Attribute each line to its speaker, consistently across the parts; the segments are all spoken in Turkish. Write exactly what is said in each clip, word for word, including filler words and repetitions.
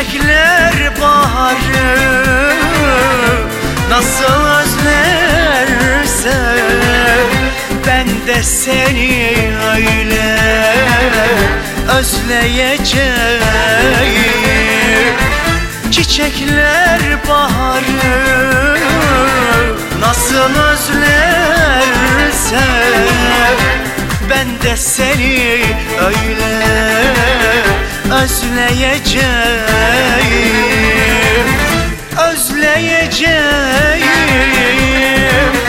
Speaker 1: Çiçekler baharı nasıl özlerse, ben de seni öyle özleyeceğim. Çiçekler baharı nasıl özlerse, ben de seni öyle özleyeceğim. Özleyeceğim,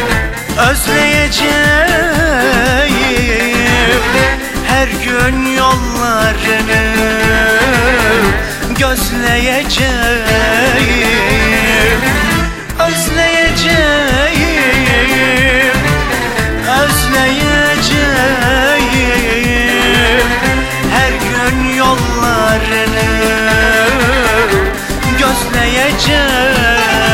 Speaker 1: özleyeceğim. Her gün yollarını gözleyeceğim. Özleyeceğim, özleyeceğim. Her gün yollarını gözleyeceğim.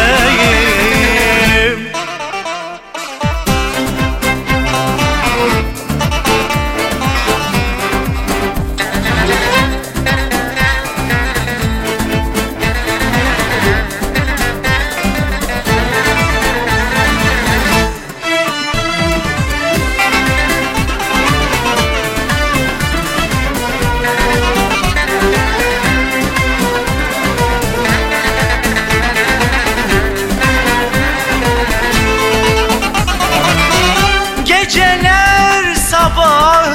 Speaker 1: Geceler sabahı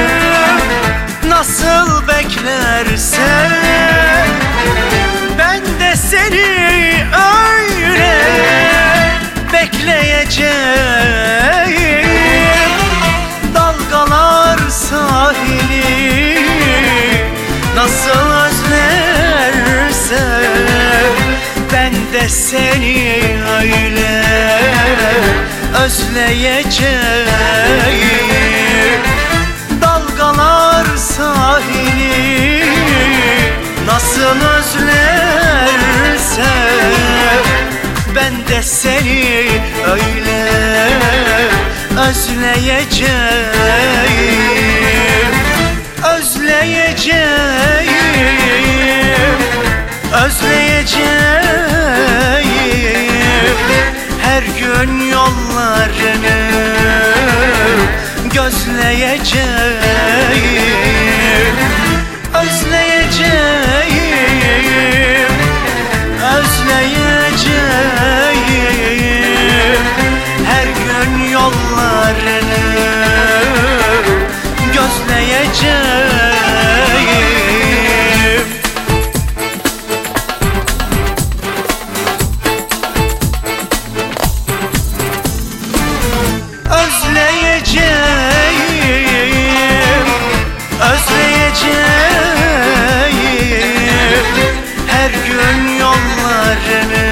Speaker 1: nasıl beklerse, ben de seni öyle bekleyeceğim. Dalgalar sahili nasıl özlerse, ben de seni öyle özleyeceğim. Dalgalar sahili nasıl özlerse, ben de seni öyle özleyeceğim. Özleyeceğim, özleyeceğim. Her gün yollarını gözleyeceğim. Özleyeceğim, özleyeceğim. Her gün yollarını gözleyeceğim. Özleyeceğim, özleyeceğim. Her gün yollarını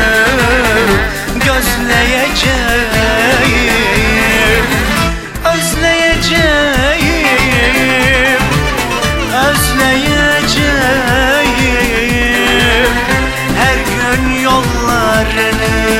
Speaker 1: gözleyeceğim. Özleyeceğim, özleyeceğim. Her gün yollarını